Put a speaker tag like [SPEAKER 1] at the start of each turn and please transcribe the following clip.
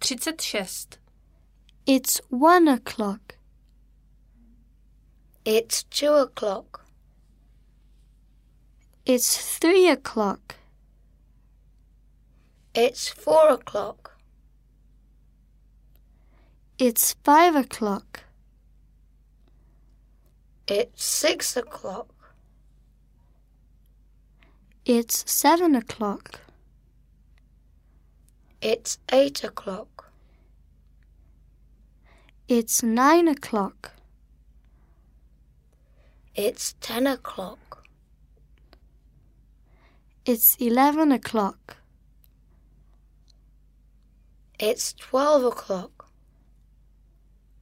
[SPEAKER 1] 36.
[SPEAKER 2] It's 1 o'clock.
[SPEAKER 3] It's 2 o'clock.
[SPEAKER 2] It's 3 o'clock.
[SPEAKER 3] It's 4 o'clock.
[SPEAKER 2] It's 5 o'clock.
[SPEAKER 3] It's 6 o'clock.
[SPEAKER 2] It's 7 o'clock.
[SPEAKER 3] It's 8 o'clock.
[SPEAKER 2] It's 9 o'clock.
[SPEAKER 3] It's 10 o'clock.
[SPEAKER 2] It's 11 o'clock.
[SPEAKER 3] It's 12 o'clock.